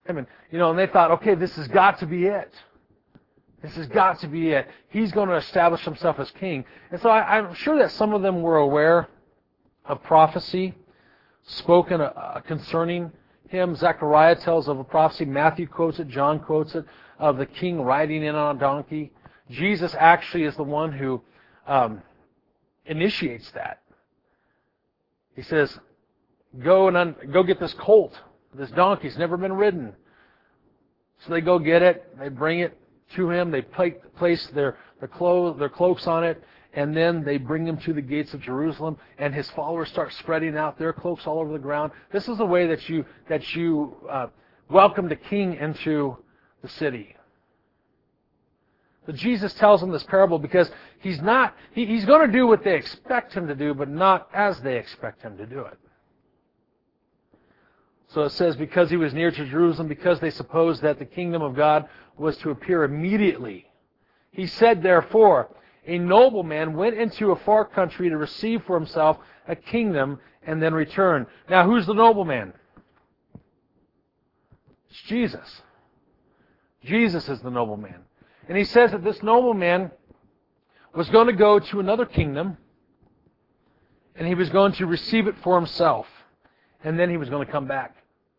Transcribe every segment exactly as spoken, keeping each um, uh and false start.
And, you know, and they thought, okay, this has got to be it. This has got to be it. He's going to establish himself as king. And so I, I'm sure that some of them were aware of prophecy spoken uh, concerning him. Zechariah tells of a prophecy. Matthew quotes it. John quotes it, of the king riding in on a donkey. Jesus actually is the one who um, initiates that. He says, go and un- go get this colt. This donkey's never been ridden. So they go get it. They bring it to him. They place their, their, clothes, their cloaks on it. And then they bring him to the gates of Jerusalem. And his followers start spreading out their cloaks all over the ground. This is the way that you, that you uh, welcome the king into the city. But Jesus tells them this parable because he's not, he, he's going to do what they expect him to do, but not as they expect him to do it. So it says, because he was near to Jerusalem, because they supposed that the kingdom of God was to appear immediately. He said, therefore, a nobleman went into a far country to receive for himself a kingdom and then return. Now, who's the nobleman? It's Jesus. Jesus is the nobleman. And he says that this nobleman was going to go to another kingdom and he was going to receive it for himself. And then he was going to come back.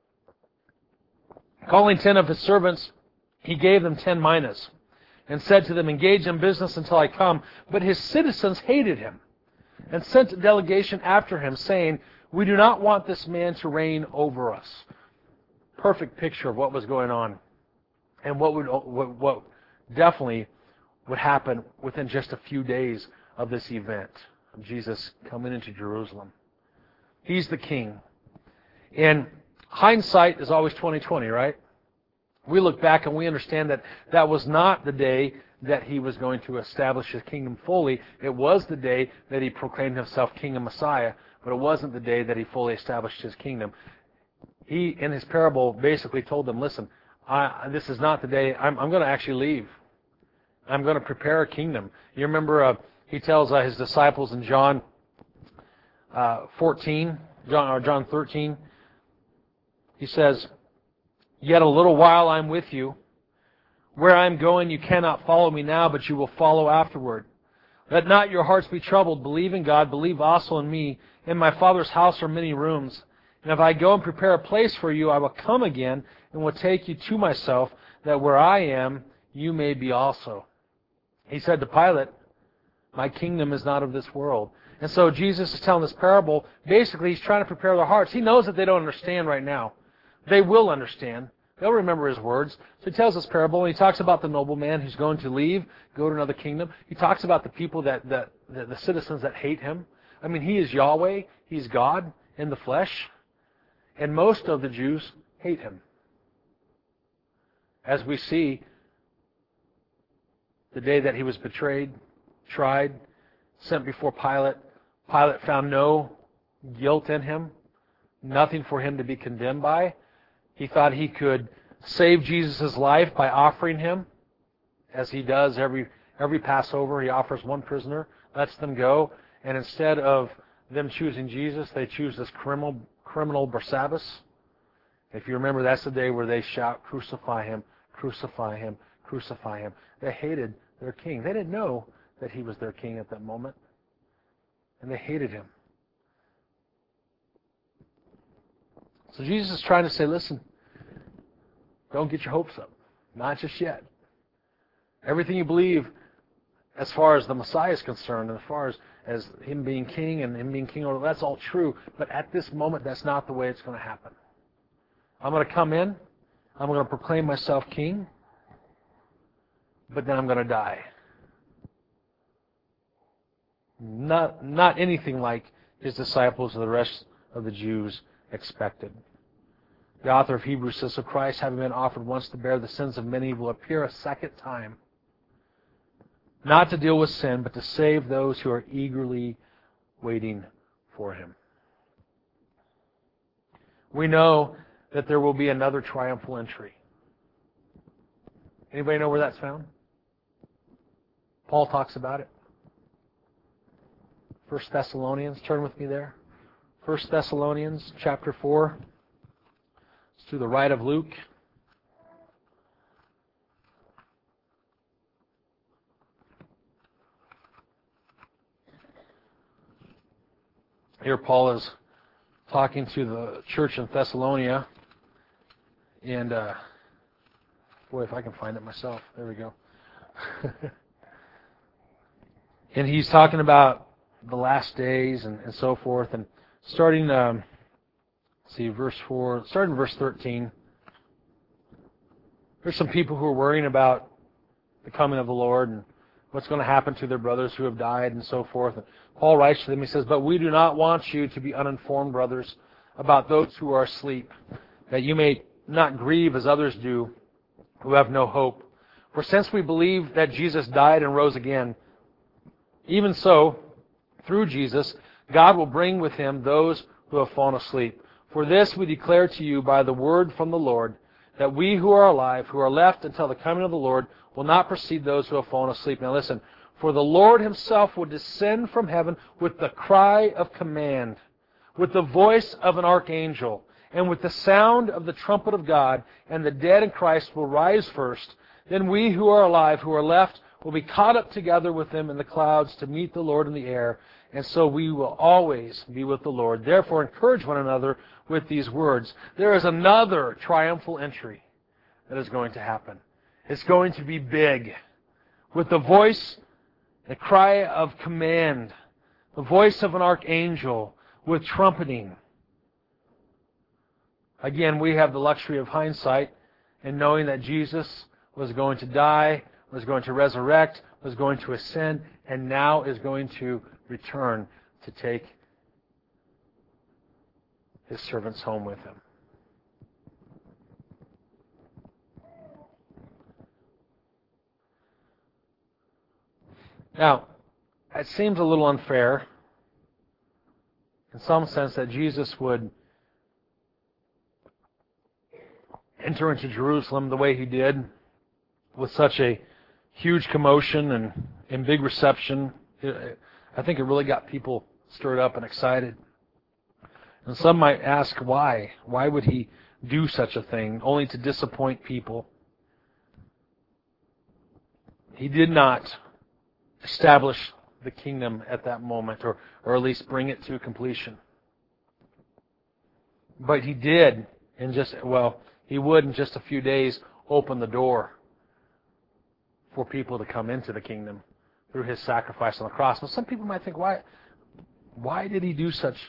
Calling ten of his servants, he gave them ten minas and said to them, engage in business until I come. But his citizens hated him and sent a delegation after him, saying, we do not want this man to reign over us. Perfect picture of what was going on and what would what, what definitely would happen within just a few days of this event of Jesus coming into Jerusalem. He's the king. And hindsight is always twenty twenty, right? We look back and we understand that that was not the day that he was going to establish his kingdom fully. It was the day that he proclaimed himself King and Messiah, but it wasn't the day that he fully established his kingdom. He, in his parable, basically told them, listen, I, this is not the day. I'm, I'm going to actually leave. I'm going to prepare a kingdom. You remember uh, he tells uh, his disciples in John uh, fourteen, John, or John thirteen, he says, yet a little while I'm with you. Where I'm going you cannot follow me now, but you will follow afterward. Let not your hearts be troubled. Believe in God. Believe also in me. In my Father's house are many rooms. And if I go and prepare a place for you, I will come again and will take you to myself, that where I am, you may be also. He said to Pilate, my kingdom is not of this world. And so Jesus is telling this parable. Basically, he's trying to prepare their hearts. He knows that they don't understand right now. They will understand. They'll remember his words. So he tells this parable, and he talks about the nobleman who's going to leave, go to another kingdom. He talks about the people that, that the, the citizens that hate him. I mean, he is Yahweh. He's God in the flesh. And most of the Jews hate him. As we see, the day that he was betrayed, tried, sent before Pilate, Pilate found no guilt in him, nothing for him to be condemned by. He thought he could save Jesus' life by offering him, as he does every every Passover. He offers one prisoner, lets them go, and instead of them choosing Jesus, they choose this criminal criminal Barabbas. If you remember, that's the day where they shout, crucify him, crucify him, crucify him. They hated their king. They didn't know that he was their king at that moment, and they hated him. So Jesus is trying to say, listen, don't get your hopes up. Not just yet. Everything you believe as far as the Messiah is concerned, and as far as, as him being king and him being king, that's all true. But at this moment, that's not the way it's going to happen. I'm going to come in. I'm going to proclaim myself king. But then I'm going to die. Not, not anything like his disciples or the rest of the Jews expected. The author of Hebrews says, so Christ, having been offered once to bear the sins of many, will appear a second time, not to deal with sin, but to save those who are eagerly waiting for him. We know that there will be another triumphal entry. Anybody know where that's found? Paul talks about it. First Thessalonians, turn with me there. First Thessalonians chapter four. It's to the right of Luke. here Paul is talking to the church in Thessalonica, and uh, boy, if I can find it myself, there we go. And he's talking about the last days and, and so forth, and starting, um, let's see, verse four, starting verse thirteen. There's some people who are worrying about the coming of the Lord and what's going to happen to their brothers who have died and so forth. And Paul writes to them, he says, "But we do not want you to be uninformed, brothers, about those who are asleep, that you may not grieve as others do, who have no hope. For since we believe that Jesus died and rose again, even so, through Jesus, God will bring with Him those who have fallen asleep. For this we declare to you by the word from the Lord, that we who are alive, who are left until the coming of the Lord, will not precede those who have fallen asleep." Now listen, "For the Lord Himself will descend from heaven with the cry of command, with the voice of an archangel, and with the sound of the trumpet of God, and the dead in Christ will rise first. Then we who are alive, who are left, will be caught up together with them in the clouds to meet the Lord in the air, and so we will always be with the Lord. Therefore encourage one another with these words." There is another triumphal entry that is going to happen. It's going to be big, with the voice, the cry of command, the voice of an archangel, with trumpeting. Again, we have the luxury of hindsight and knowing that Jesus was going to die, was going to resurrect, was going to ascend, and now is going to return to take His servants home with Him. Now, it seems a little unfair, in some sense, that Jesus would enter into Jerusalem the way He did, with such a huge commotion and, and big reception. It, I think it really got people stirred up and excited. And some might ask why. Why would He do such a thing, only to disappoint people? He did not establish the kingdom at that moment, or, or at least bring it to completion. But He did, in just, well, He would in just a few days open the door for people to come into the kingdom through His sacrifice on the cross. Now, some people might think, why, why did He do such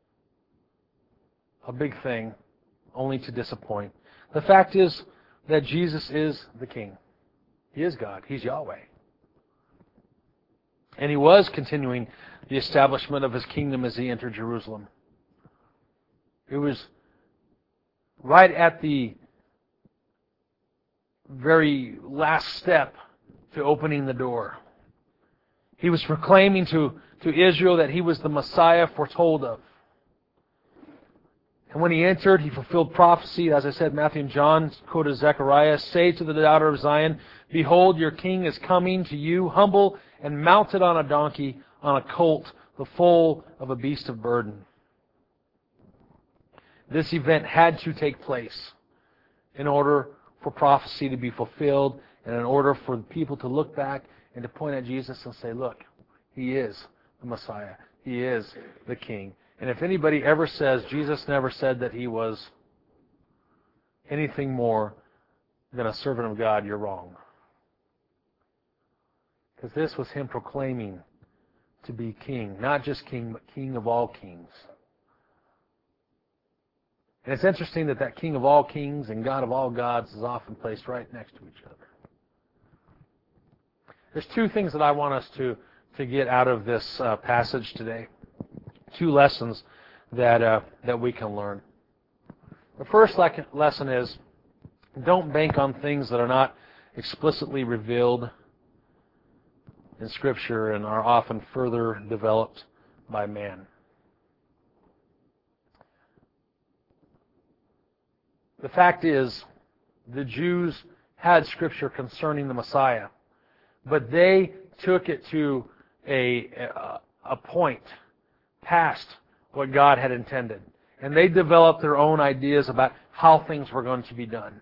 a big thing only to disappoint? The fact is that Jesus is the King. He is God. He's Yahweh. And He was continuing the establishment of His kingdom as He entered Jerusalem. It was right at the very last step to opening the door. He was proclaiming to, to Israel that He was the Messiah foretold of. And when He entered, He fulfilled prophecy. As I said, Matthew and John quoted Zechariah, "Say to the daughter of Zion, Behold, your king is coming to you, humble and mounted on a donkey, on a colt, the foal of a beast of burden." This event had to take place in order for prophecy to be fulfilled, and in order for people to look back and to point at Jesus and say, look, He is the Messiah. He is the King. And if anybody ever says Jesus never said that He was anything more than a servant of God, you're wrong. Because this was Him proclaiming to be King. Not just King, but King of all kings. And it's interesting that that King of all kings and God of all gods is often placed right next to each other. There's two things that I want us to, to get out of this uh, passage today. Two lessons that uh, that we can learn. The first le- lesson is, don't bank on things that are not explicitly revealed in Scripture and are often further developed by man. The fact is, the Jews had Scripture concerning the Messiah, but they took it to a, a, a point past what God had intended. And they developed their own ideas about how things were going to be done.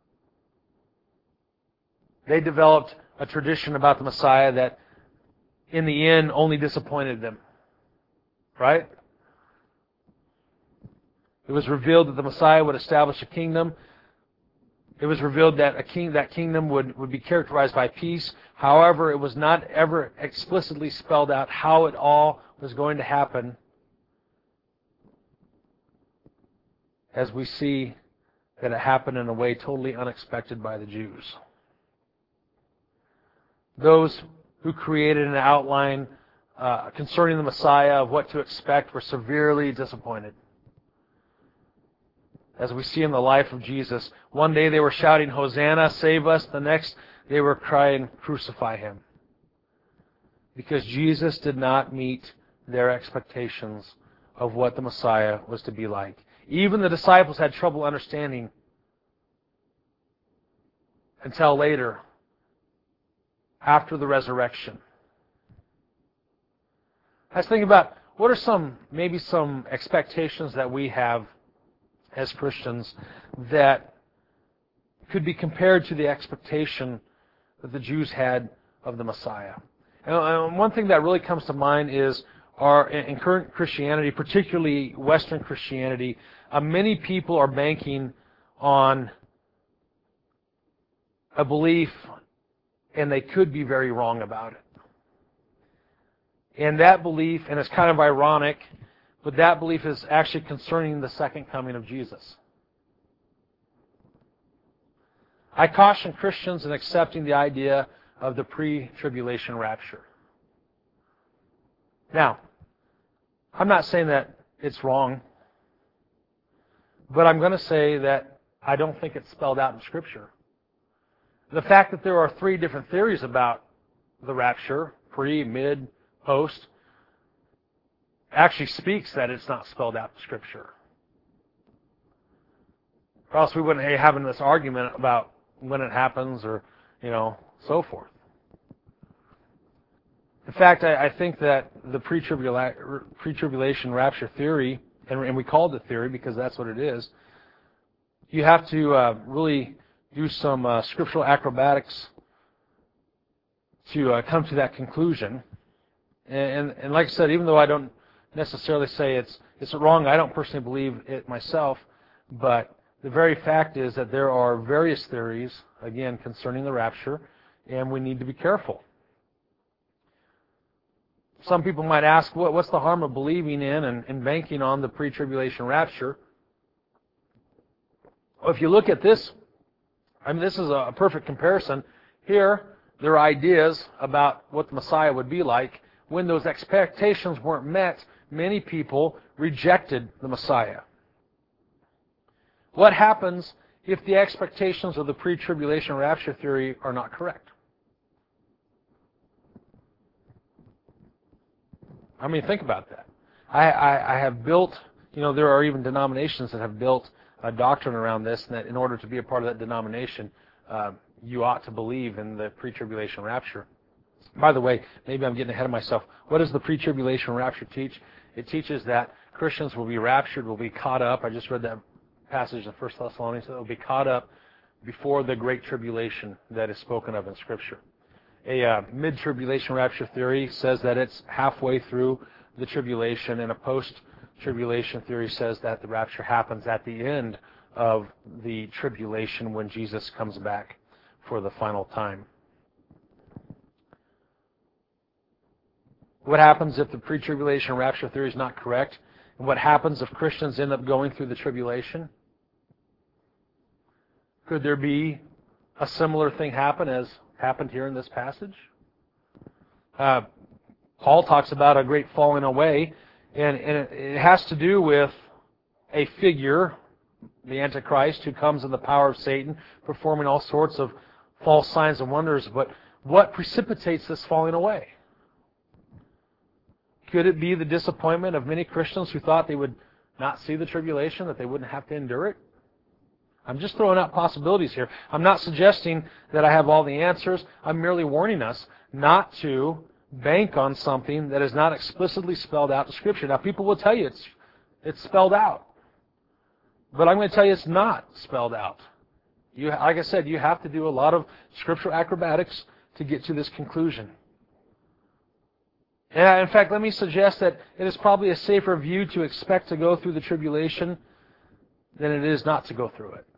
They developed a tradition about the Messiah that in the end, only disappointed them. Right? It was revealed that the Messiah would establish a kingdom. It was revealed that a king, that kingdom would, would be characterized by peace. However, it was not ever explicitly spelled out how it all was going to happen, as we see that it happened in a way totally unexpected by the Jews. Those who created an outline uh, concerning the Messiah of what to expect were severely disappointed. As we see in the life of Jesus, one day they were shouting, "Hosanna, save us." The next, they were crying, "Crucify him." Because Jesus did not meet their expectations of what the Messiah was to be like. Even the disciples had trouble understanding until later, after the resurrection. I was thinking about what are some, maybe some expectations that we have as Christians that could be compared to the expectation that the Jews had of the Messiah. And one thing that really comes to mind is our, in current Christianity, particularly Western Christianity, uh, many people are banking on a belief, and they could be very wrong about it. And that belief, and it's kind of ironic, but that belief is actually concerning the second coming of Jesus. I caution Christians in accepting the idea of the pre-tribulation rapture. Now, I'm not saying that it's wrong, but I'm going to say that I don't think it's spelled out in Scripture. The fact that there are three different theories about the rapture, pre, mid, post, actually speaks that it's not spelled out in Scripture. Or else we wouldn't be having this argument about when it happens or, you know, so forth. In fact, I, I think that the pre-tribula- pre-tribulation rapture theory, and, and we call it a theory because that's what it is, you have to uh, really do some uh, scriptural acrobatics to uh, come to that conclusion. And, and, and like I said, even though I don't necessarily say it's it's wrong, I don't personally believe it myself, but the very fact is that there are various theories, again, concerning the rapture, and we need to be careful. Some people might ask, what, what's the harm of believing in and, and banking on the pre-tribulation rapture? Well, if you look at this, I mean, this is a perfect comparison. Here, there are ideas about what the Messiah would be like. When those expectations weren't met, many people rejected the Messiah. What happens if the expectations of the pre-tribulation rapture theory are not correct? I mean, think about that. I, I, I have built, you know, there are even denominations that have built a doctrine around this, and that in order to be a part of that denomination, uh, you ought to believe in the pre-tribulation rapture. By the way, maybe I'm getting ahead of myself. What does the pre-tribulation rapture teach? It teaches that Christians will be raptured, will be caught up. I just read that passage in First Thessalonians. That will be caught up before the great tribulation that is spoken of in Scripture. A uh, mid-tribulation rapture theory says that it's halfway through the tribulation, and a post-tribulation theory says that the rapture happens at the end of the tribulation when Jesus comes back for the final time. What happens if the pre-tribulation rapture theory is not correct? And what happens if Christians end up going through the tribulation? Could there be a similar thing happen as happened here in this passage? Uh, Paul talks about a great falling away, and, and it, it has to do with a figure, the Antichrist, who comes in the power of Satan, performing all sorts of false signs and wonders. But what precipitates this falling away? Could it be the disappointment of many Christians who thought they would not see the tribulation, that they wouldn't have to endure it? I'm just throwing out possibilities here. I'm not suggesting that I have all the answers. I'm merely warning us not to bank on something that is not explicitly spelled out in Scripture. Now, people will tell you it's it's spelled out. But I'm going to tell you it's not spelled out. You, like I said, you have to do a lot of scriptural acrobatics to get to this conclusion. And in fact, let me suggest that it is probably a safer view to expect to go through the tribulation than it is not to go through it.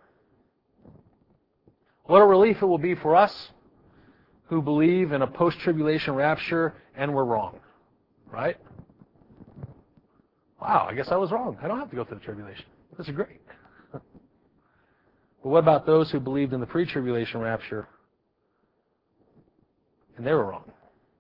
What a relief it will be for us who believe in a post-tribulation rapture and we're wrong. Right? Wow, I guess I was wrong. I don't have to go through the tribulation. This is great. But what about those who believed in the pre-tribulation rapture and they were wrong?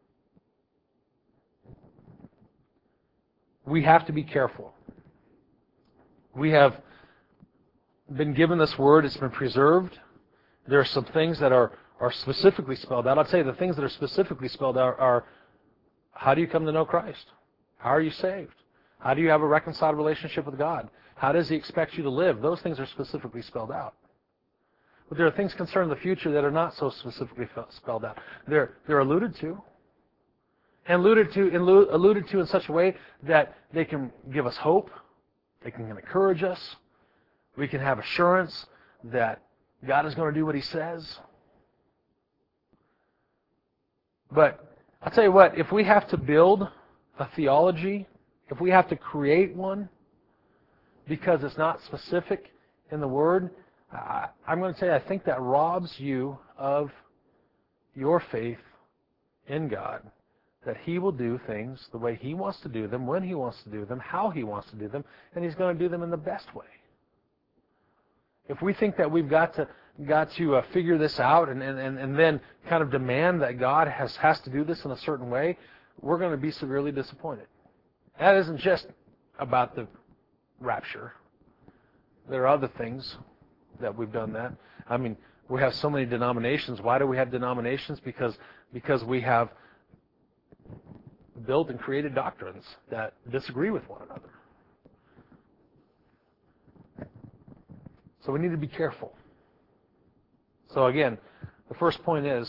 We have to be careful. We have been given this word. It's been preserved. There are some things that are, are specifically spelled out. I'd say the things that are specifically spelled out are, how do you come to know Christ? How are you saved? How do you have a reconciled relationship with God? How does He expect you to live? Those things are specifically spelled out. But there are things concerning the future that are not so specifically spelled out. They're, they're alluded to. And alluded to, alluded to in such a way that they can give us hope. They can encourage us. We can have assurance that God is going to do what He says. But I'll tell you what, if we have to build a theology, if we have to create one because it's not specific in the Word, I, I'm going to tell you, I think that robs you of your faith in God, that He will do things the way He wants to do them, when He wants to do them, how He wants to do them, and He's going to do them in the best way. If we think that we've got to got to uh, figure this out and, and, and then kind of demand that God has, has to do this in a certain way, we're going to be severely disappointed. That isn't just about the rapture. There are other things that we've done that. I mean, we have so many denominations. Why do we have denominations? Because because we have built and created doctrines that disagree with one another. So we need to be careful. So again, the first point is,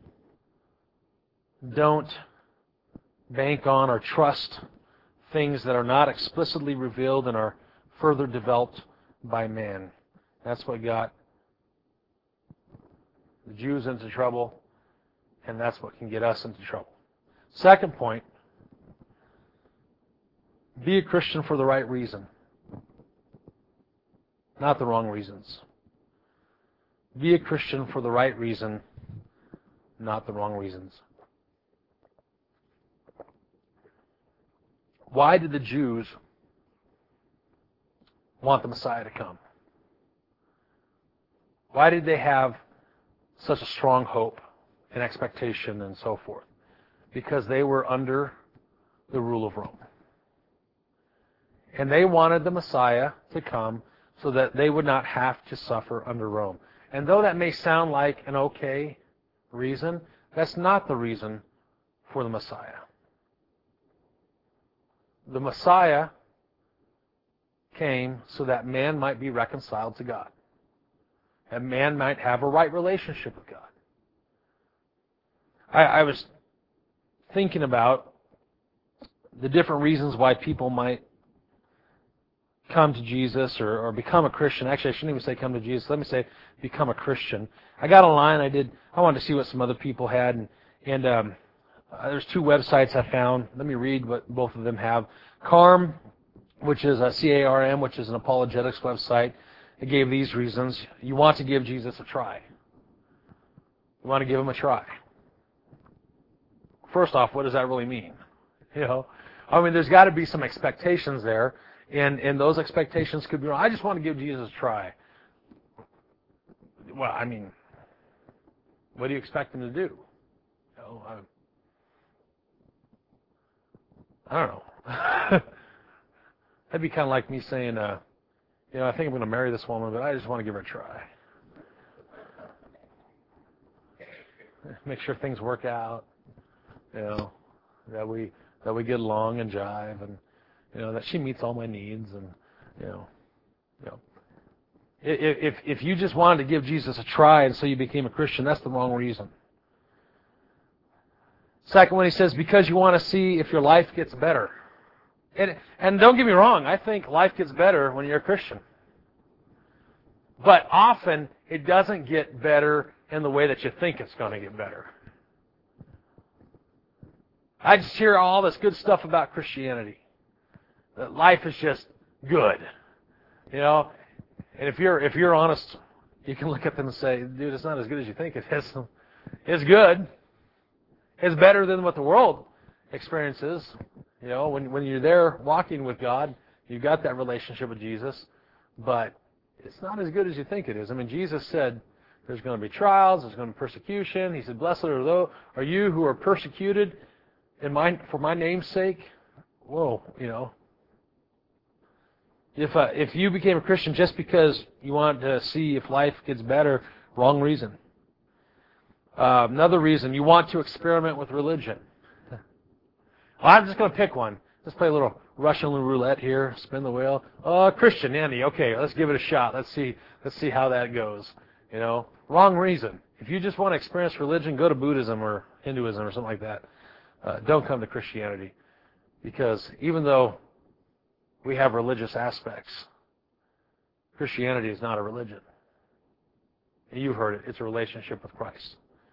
don't bank on or trust things that are not explicitly revealed and are further developed by man. That's what got the Jews into trouble, and that's what can get us into trouble. Second point, be a Christian for the right reason, not the wrong reasons. Be a Christian for the right reason, not the wrong reasons. Why did the Jews want the Messiah to come? Why did they have such a strong hope and expectation and so forth? Because they were under the rule of Rome. And they wanted the Messiah to come so that they would not have to suffer under Rome. And though that may sound like an okay reason, that's not the reason for the Messiah. The Messiah came so that man might be reconciled to God. And man might have a right relationship with God. I, I was thinking about the different reasons why people might come to Jesus or, or become a Christian. Actually, I shouldn't even say come to Jesus. Let me say become a Christian. I got online. I did. I wanted to see what some other people had, and, and um, uh, there's two websites I found. Let me read what both of them have. CARM, which is a C A R M, which is an apologetics website. It gave these reasons. You want to give Jesus a try. You want to give Him a try. First off, what does that really mean? You know, I mean, there's got to be some expectations there. And and those expectations could be wrong. I just want to give Jesus a try. Well, I mean, what do you expect Him to do? You know, I, I don't know. That'd be kind of like me saying, uh, you know, I think I'm going to marry this woman, but I just want to give her a try. Make sure things work out. You know, that we that we get along and jive, and you know, that she meets all my needs, and you know, you know, if if you just wanted to give Jesus a try and so you became a Christian, that's the wrong reason. Second one, he says, because you want to see if your life gets better. And, and don't get me wrong, I think life gets better when you're a Christian. But often it doesn't get better in the way that you think it's going to get better. I just hear all this good stuff about Christianity. That life is just good. You know? And if you're if you're honest, you can look at them and say, dude, it's not as good as you think it is. It's good. It's better than what the world experiences. You know, when when you're there walking with God, you've got that relationship with Jesus, but it's not as good as you think it is. I mean, Jesus said there's going to be trials, there's going to be persecution. He said, blessed are those are you who are persecuted in my for my name's sake. Whoa, you know. If uh, if you became a Christian just because you want to see if life gets better, wrong reason. Uh, another reason, you want to experiment with religion. Well, I'm just going to pick one. Let's play a little Russian roulette here. Spin the wheel. Oh, Christianity. Okay, let's give it a shot. Let's see. Let's see how that goes. You know, wrong reason. If you just want to experience religion, go to Buddhism or Hinduism or something like that. Uh, don't come to Christianity, because even though we have religious aspects, Christianity is not a religion. You've heard it. It's a relationship with Christ.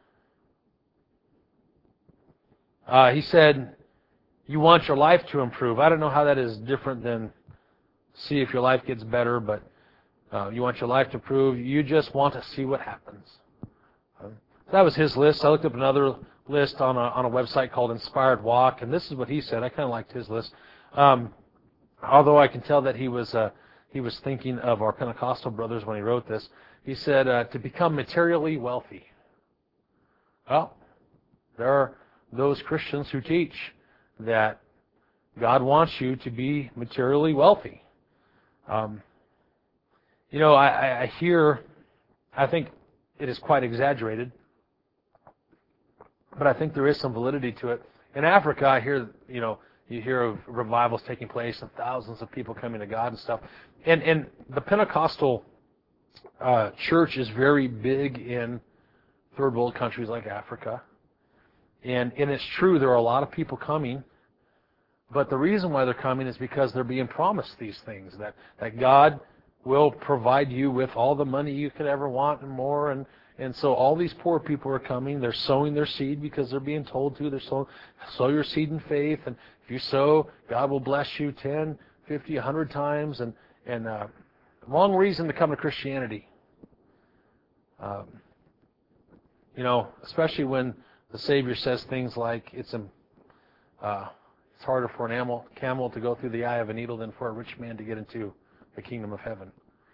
Uh, he said, you want your life to improve. I don't know how that is different than see if your life gets better, but uh, you want your life to improve. You just want to see what happens. Uh, that was his list. I looked up another list on a, on a website called Inspired Walk, and this is what he said. I kind of liked his list. Um, although I can tell that he was uh, he was thinking of our Pentecostal brothers when he wrote this. He said, uh, to become materially wealthy. Well, there are those Christians who teach that God wants you to be materially wealthy. Um, you know, I, I hear, I think it is quite exaggerated, but I think there is some validity to it. In Africa, I hear, you know, you hear of revivals taking place and thousands of people coming to God and stuff. And, and the Pentecostal uh, church is very big in third world countries like Africa. And, and it's true, there are a lot of people coming, but the reason why they're coming is because they're being promised these things, that, that God will provide you with all the money you could ever want and more. And, and so all these poor people are coming. They're sowing their seed because they're being told to. They're sowing, sow your seed in faith, and if you sow, God will bless you ten, fifty, one hundred times. And, and uh, wrong reason to come to Christianity. Um, you know, especially when the Savior says things like it's a, uh, it's harder for an camel, camel to go through the eye of a needle than for a rich man to get into the kingdom of heaven.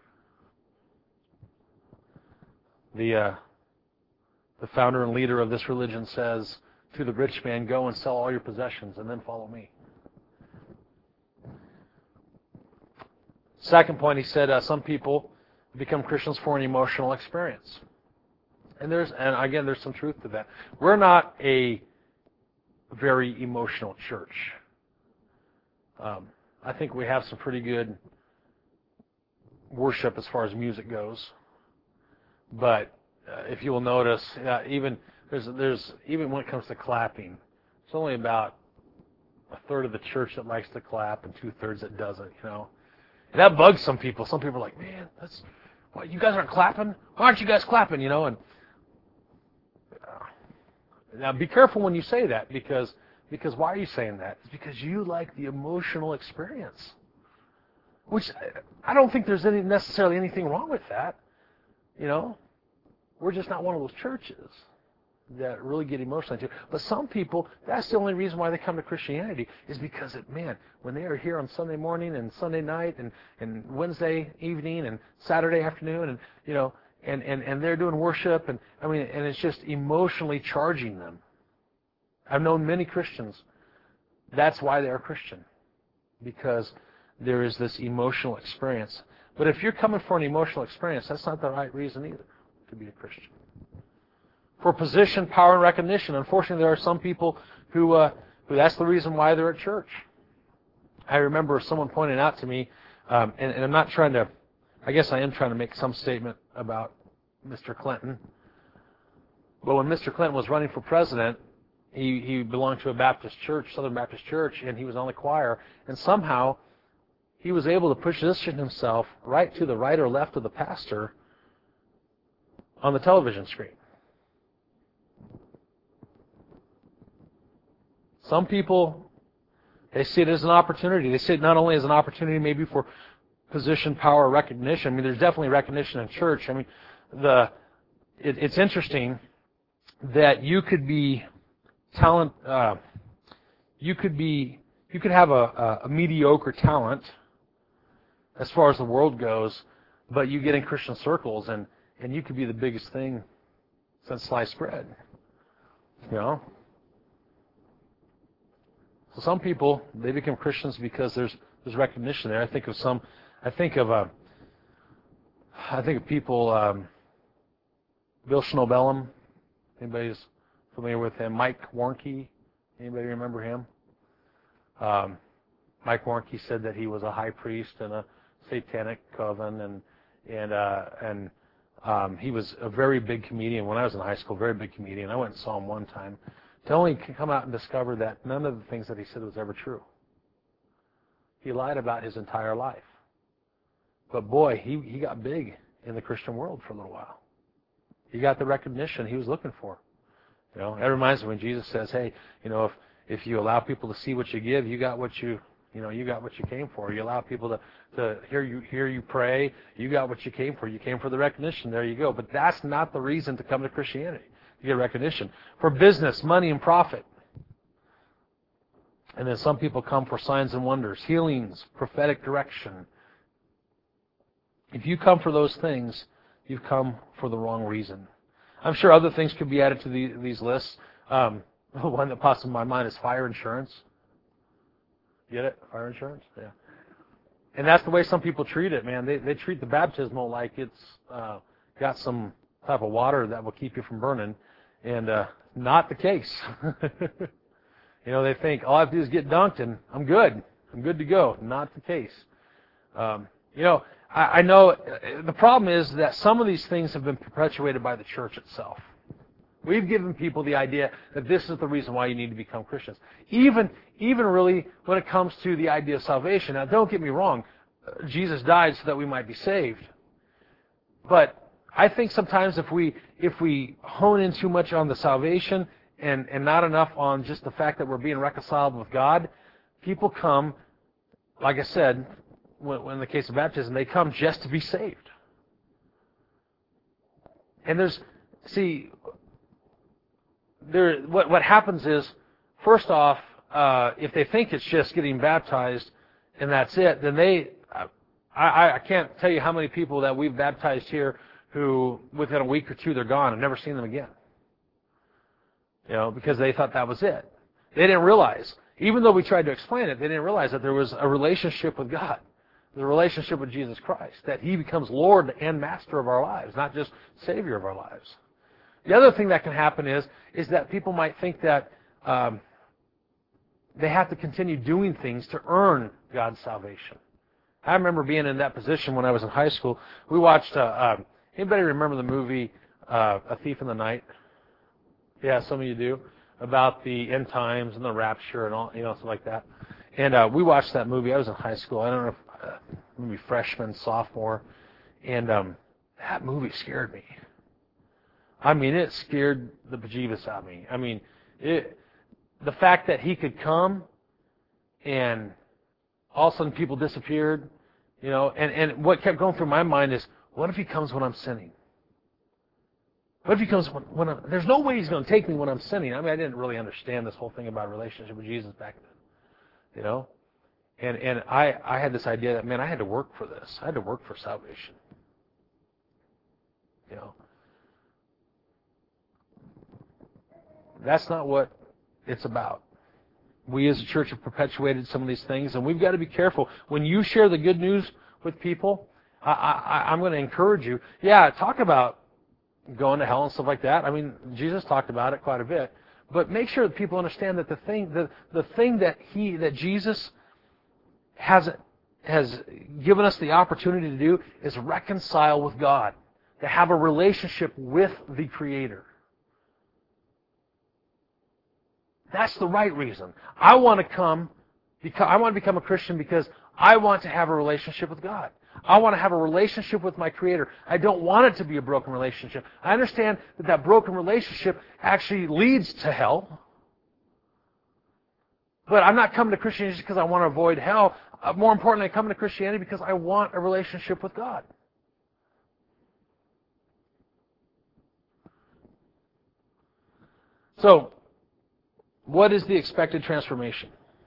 The uh, the founder and leader of this religion says to the rich man, go and sell all your possessions and then follow me. Second point, he said, uh, some people become Christians for an emotional experience. And there's, and again, there's some truth to that. We're not a very emotional church. Um, I think we have some pretty good worship as far as music goes. But uh, if you will notice, uh, even there's there's even when it comes to clapping, it's only about a third of the church that likes to clap and two thirds that doesn't. You know, and that bugs some people. Some people are like, man, that's what, you guys aren't clapping. Why aren't you guys clapping? You know, and now, be careful when you say that, because because why are you saying that? It's because you like the emotional experience, which I don't think there's any necessarily anything wrong with that. You know, we're just not one of those churches that really get emotional into it. But some people, that's the only reason why they come to Christianity, is because, it, man, when they are here on Sunday morning and Sunday night and, and Wednesday evening and Saturday afternoon, and you know, And, and, and they're doing worship, and I mean, and it's just emotionally charging them. I've known many Christians. That's why they're Christian, because there is this emotional experience. But if you're coming for an emotional experience, that's not the right reason either to be a Christian. For position, power, and recognition, unfortunately, there are some people who, uh, who that's the reason why they're at church. I remember someone pointing out to me, um, and, and I'm not trying to. I guess I am trying to make some statement about Mister Clinton. But when Mister Clinton was running for president, he, he belonged to a Baptist church, Southern Baptist church, and he was on the choir. And somehow he was able to position himself right to the right or left of the pastor on the television screen. Some people, they see it as an opportunity. They see it not only as an opportunity maybe for position, power, recognition. I mean, there's definitely recognition in church. I mean, the it, it's interesting that you could be talent, uh, you could be, you could have a, a, a mediocre talent as far as the world goes, but you get in Christian circles and, and you could be the biggest thing since sliced bread. You know? So some people, they become Christians because there's there's recognition there. I think of some, I think of uh, I think of people, um, Bill Schnobellum. Anybody's familiar with him? Mike Warnke. Anybody remember him? Um, Mike Warnke said that he was a high priest in a satanic coven, and and uh, and um, he was a very big comedian when I was in high school. Very big comedian. I went and saw him one time. To only come out and discover that none of the things that he said was ever true. He lied about his entire life. But boy, he, he got big in the Christian world for a little while. He got the recognition he was looking for. You know, that reminds me when Jesus says, hey, you know, if, if you allow people to see what you give, you got what you, you know, you got what you came for. You allow people to, to hear you hear you pray, you got what you came for. You came for the recognition. There you go. But that's not the reason to come to Christianity. You get recognition. For business, money, and profit. And then some people come for signs and wonders, healings, prophetic direction. If you come for those things, you've come for the wrong reason. I'm sure other things could be added to the, these lists. Um, the one that pops in my mind is fire insurance. Get it? Fire insurance? Yeah. And that's the way some people treat it, man. They they treat the baptismal like it's uh, got some type of water that will keep you from burning. And uh, not the case. You know, they think all I have to do is get dunked and I'm good. I'm good to go. Not the case. Um, you know, I, I know the problem is that some of these things have been perpetuated by the church itself. We've given people the idea that this is the reason why you need to become Christians. Even, even really when it comes to the idea of salvation. Now, don't get me wrong. Jesus died so that we might be saved. But I think sometimes if we if we hone in too much on the salvation and, and not enough on just the fact that we're being reconciled with God, people come, like I said, when, when in the case of baptism, they come just to be saved. And there's, see, there what what happens is, first off, uh, if they think it's just getting baptized and that's it, then they, I, I can't tell you how many people that we've baptized here who, within a week or two, they're gone. I've never seen them again. You know, because they thought that was it. They didn't realize, even though we tried to explain it, they didn't realize that there was a relationship with God. The relationship with Jesus Christ. That He becomes Lord and Master of our lives, not just Savior of our lives. The other thing that can happen is, is that people might think that um, they have to continue doing things to earn God's salvation. I remember being in that position when I was in high school. We watched... Uh, um, Anybody remember the movie uh, A Thief in the Night? Yeah, some of you do. About the end times and the rapture and all, you know, something like that. And uh, we watched that movie. I was in high school. I don't know if uh, maybe freshman, sophomore, and um, that movie scared me. I mean, it scared the bejeebus out of me. I mean, it, the fact that he could come and all of a sudden people disappeared, you know, and, and what kept going through my mind is, what if he comes when I'm sinning? What if he comes when, when I'm... There's no way he's going to take me when I'm sinning. I mean, I didn't really understand this whole thing about relationship with Jesus back then. You know? And and I, I had this idea that, man, I had to work for this. I had to work for salvation. You know? That's not what it's about. We as a church have perpetuated some of these things, and we've got to be careful. When you share the good news with people... I, I, I'm going to encourage you. Yeah, talk about going to hell and stuff like that. I mean, Jesus talked about it quite a bit. But make sure that people understand that the thing, the, the thing that he, that Jesus has has given us the opportunity to do is reconcile with God, to have a relationship with the Creator. That's the right reason. I want to come, because I want to become a Christian because I want to have a relationship with God. I want to have a relationship with my Creator. I don't want it to be a broken relationship. I understand that that broken relationship actually leads to hell. But I'm not coming to Christianity just because I want to avoid hell. Uh, more importantly, I'm coming to Christianity because I want a relationship with God. So, what is the expected transformation?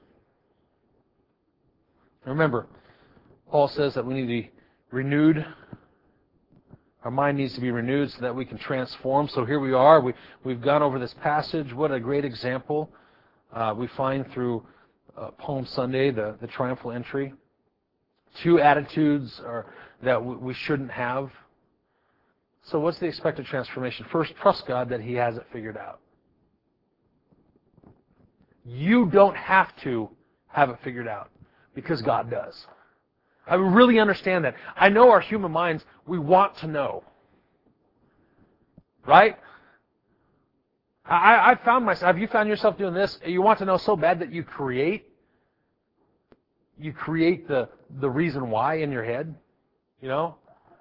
Remember, Paul says that we need to be renewed. Our mind needs to be renewed so that we can transform. So here we are. We, we've gone over this passage. What a great example uh, we find through uh, Palm Sunday, the, the triumphal entry. Two attitudes are, that w- we shouldn't have. So what's the expected transformation? First, trust God that He has it figured out. You don't have to have it figured out because God does. I really understand that. I know our human minds, we want to know. Right? I, I found myself, have you found yourself doing this? You want to know so bad that you create, you create the, the reason why in your head. You know?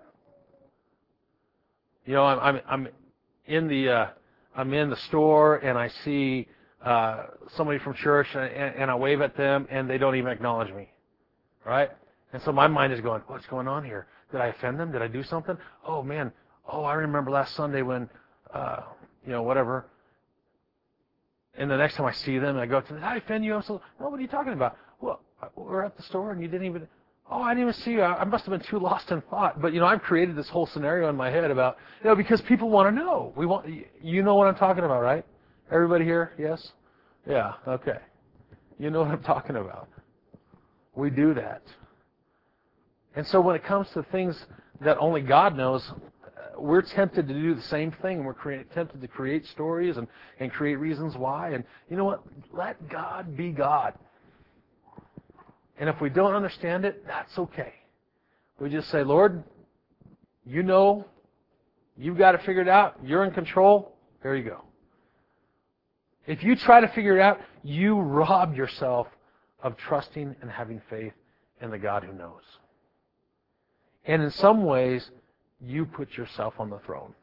You know, I'm, I'm, I'm in the, uh, I'm in the store and I see uh, somebody from church and, and I wave at them and they don't even acknowledge me. Right? And so my mind is going, what's going on here? Did I offend them? Did I do something? Oh, man. Oh, I remember last Sunday when, uh, you know, whatever. And the next time I see them, I go, did I offend you? I'm so, well, what are you talking about? Well, we're at the store and you didn't even, oh, I didn't even see you. I must have been too lost in thought. But, you know, I've created this whole scenario in my head about, you know, because people want to know. We want, you know what I'm talking about, right? Everybody here? Yes? Yeah, okay. You know what I'm talking about. We do that. And so when it comes to things that only God knows, we're tempted to do the same thing. We're create, tempted to create stories and, and create reasons why. And you know what? Let God be God. And if we don't understand it, that's okay. We just say, Lord, you know, you've got it figured out. You're in control. There you go. If you try to figure it out, you rob yourself of trusting and having faith in the God who knows. And in some ways, you put yourself on the throne.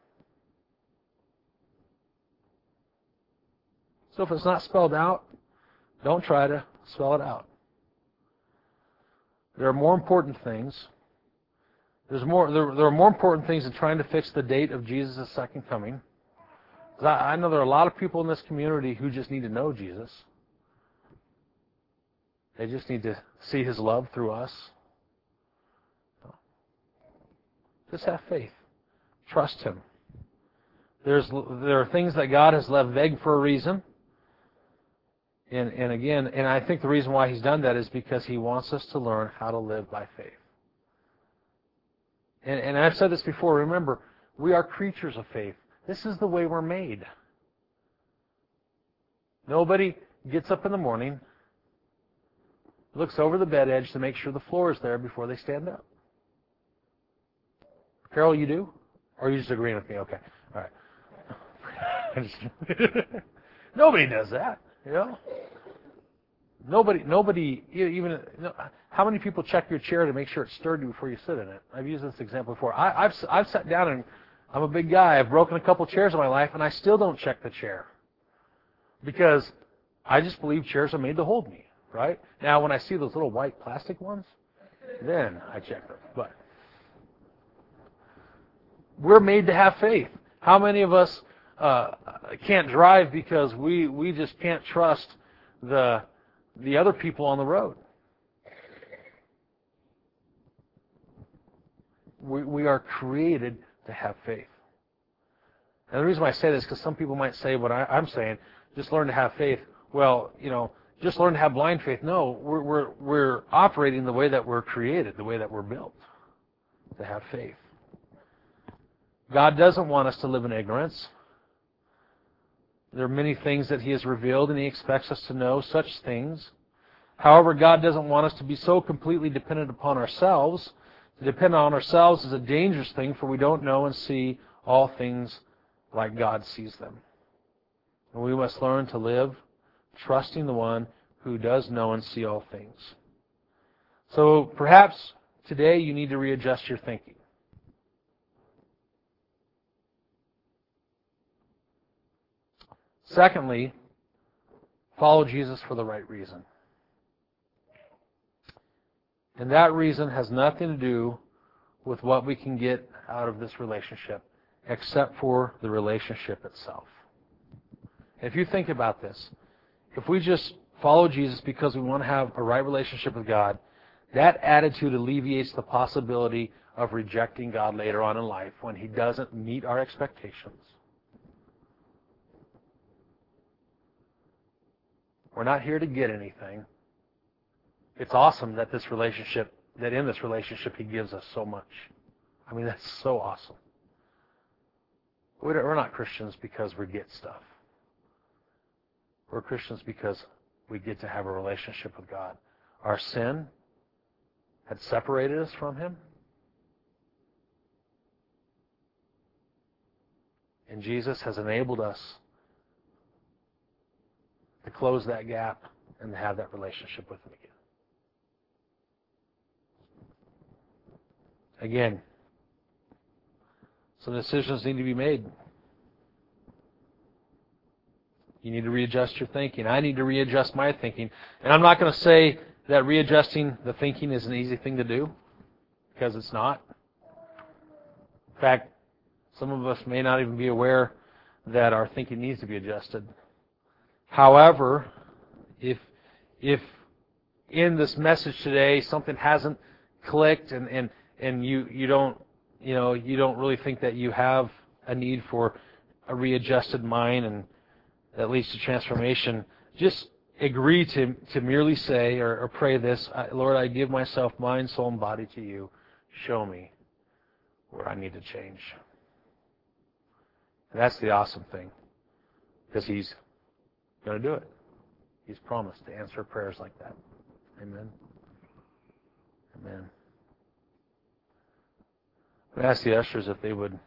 So if it's not spelled out, don't try to spell it out. There are more important things. There's more. There, there are more important things than trying to fix the date of Jesus' second coming. I, I know there are a lot of people in this community who just need to know Jesus. They just need to see His love through us. Just have faith. Trust Him. There's there are things that God has left vague for a reason. And and again, and I think the reason why He's done that is because He wants us to learn how to live by faith. And and I've said this before, remember, we are creatures of faith. This is the way we're made. Nobody gets up in the morning, looks over the bed edge to make sure the floor is there before they stand up. Carol, you do? Or are you just agreeing with me? Okay. All right. Nobody does that, you know? Nobody, nobody, even, how many people check your chair to make sure it's sturdy before you sit in it? I've used this example before. I, I've, I've sat down and I'm a big guy. I've broken a couple chairs in my life and I still don't check the chair. Because I just believe chairs are made to hold me, right? Now, when I see those little white plastic ones, then I check them. But we're made to have faith. How many of us uh, can't drive because we, we just can't trust the the other people on the road? We, we are created to have faith. And the reason why I say this is because some people might say what I, I'm saying, just learn to have faith. Well, you know, just learn to have blind faith. No, we're, we're, we're operating the way that we're created, the way that we're built, to have faith. God doesn't want us to live in ignorance. There are many things that He has revealed, and He expects us to know such things. However, God doesn't want us to be so completely dependent upon ourselves. To depend on ourselves is a dangerous thing, for we don't know and see all things like God sees them. And we must learn to live trusting the one who does know and see all things. So perhaps today you need to readjust your thinking. Secondly, follow Jesus for the right reason. And that reason has nothing to do with what we can get out of this relationship, except for the relationship itself. If you think about this, if we just follow Jesus because we want to have a right relationship with God, that attitude alleviates the possibility of rejecting God later on in life when He doesn't meet our expectations. We're not here to get anything. It's awesome that this relationship, that in this relationship He gives us so much. I mean, that's so awesome. We're not Christians because we get stuff. We're Christians because we get to have a relationship with God. Our sin had separated us from Him. And Jesus has enabled us to close that gap and to have that relationship with Him again. Again, some decisions need to be made. You need to readjust your thinking. I need to readjust my thinking. And I'm not going to say that readjusting the thinking is an easy thing to do, because it's not. In fact, some of us may not even be aware that our thinking needs to be adjusted. However, if if in this message today something hasn't clicked and, and, and you, you don't you know you don't really think that you have a need for a readjusted mind and that leads to transformation, just agree to, to merely say or, or pray this: Lord, I give myself, mind, soul, and body to you. Show me where I need to change. And that's the awesome thing, because He's going to do it. He's promised to answer prayers like that. Amen. Amen. I ask the ushers if they would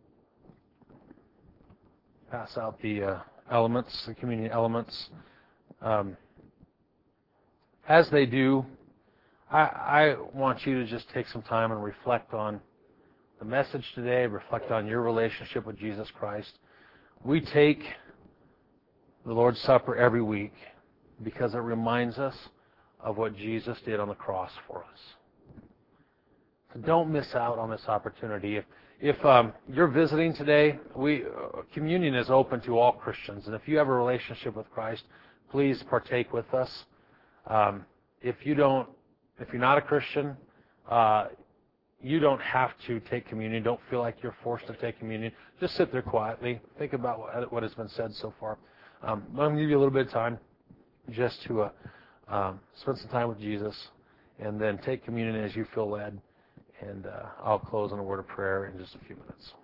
pass out the uh, elements, the communion elements. Um, as they do, I, I want you to just take some time and reflect on the message today, reflect on your relationship with Jesus Christ. We take the Lord's Supper every week because it reminds us of what Jesus did on the cross for us. So don't miss out on this opportunity. If If um, you're visiting today, we uh, communion is open to all Christians, and if you have a relationship with Christ, please partake with us. Um, if you don't, if you're not a Christian, uh, you don't have to take communion. Don't feel like you're forced to take communion. Just sit there quietly. Think about what, what has been said so far. Um, I'm going to give you a little bit of time just to uh, um, spend some time with Jesus, and then take communion as you feel led. And uh, I'll close on a word of prayer in just a few minutes.